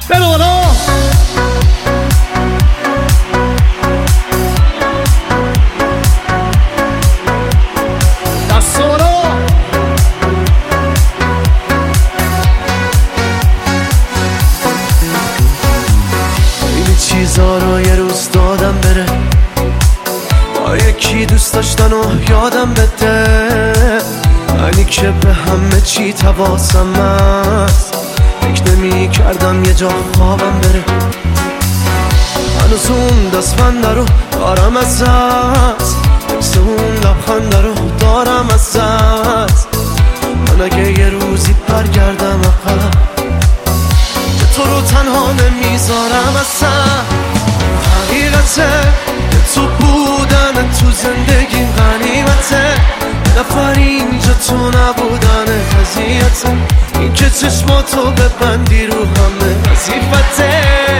برو بالا. دست بالا. خیلی چیزا رو یه روز دادم بره، با یکی دوست داشتن و یادم بده، ولی که به همه چی تواسم هست، فکر نمی کردم یه جا خوابم بره. هنوز اون دستبنده رو دارم ازت، عکس اون لبخنده رو دارم ازت. من اگه یه روزی برگردم عقب، که تو رو تنها نمیذارم اصلا. حقیقته تو بودن تو زندگیم غنیمته، نفر اینجا تو نبودن قضیته، این که چشماتو ببندی رو همه وظیفته.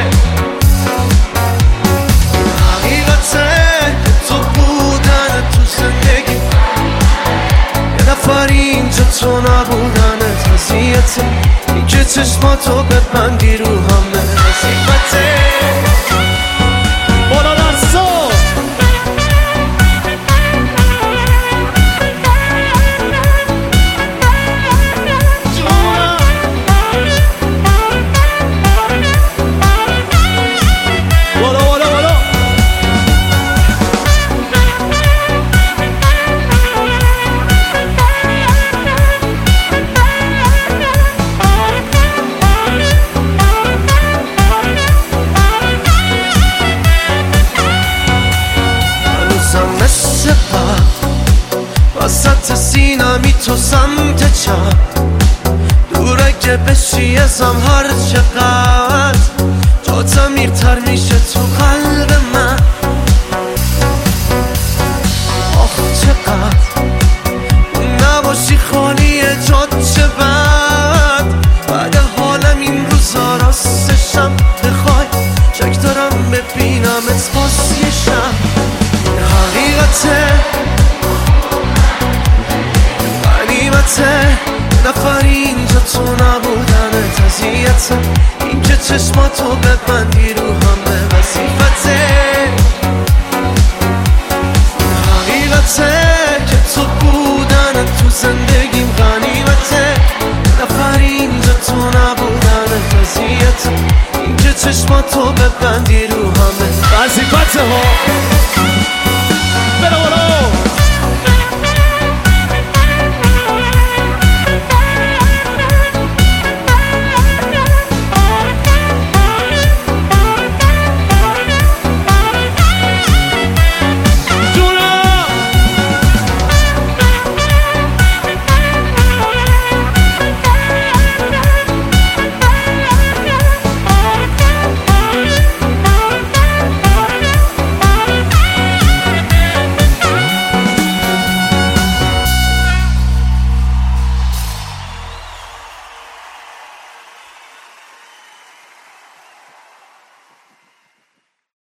حقیقته تو بودن تو زندگیم، یه نفر اینجا تو نبودن قضیته، این که چشماتو ببندی رو همه وظیفته. بالا دستا. وسط سینمی تو سمت چپ، دوره که بشی ازم هر چقدر، جات عمیق‌تر میشه تو قلب من. آخ چقدر نباشی خالی جات چه بد، بعد حالم این روزا راستشم بخوای، چک دارم ببینمت باز یه شب. حقیقته نفر اینجا تو نبودن تزیته، این که چشماتو ببندی رو همه وظیفته. حقیقته که تو بودن تو زندگیم غنیمته، نفر اینجا تو نبودن تزیته، این که چشماتو ببندی رو همه وظیفته ها.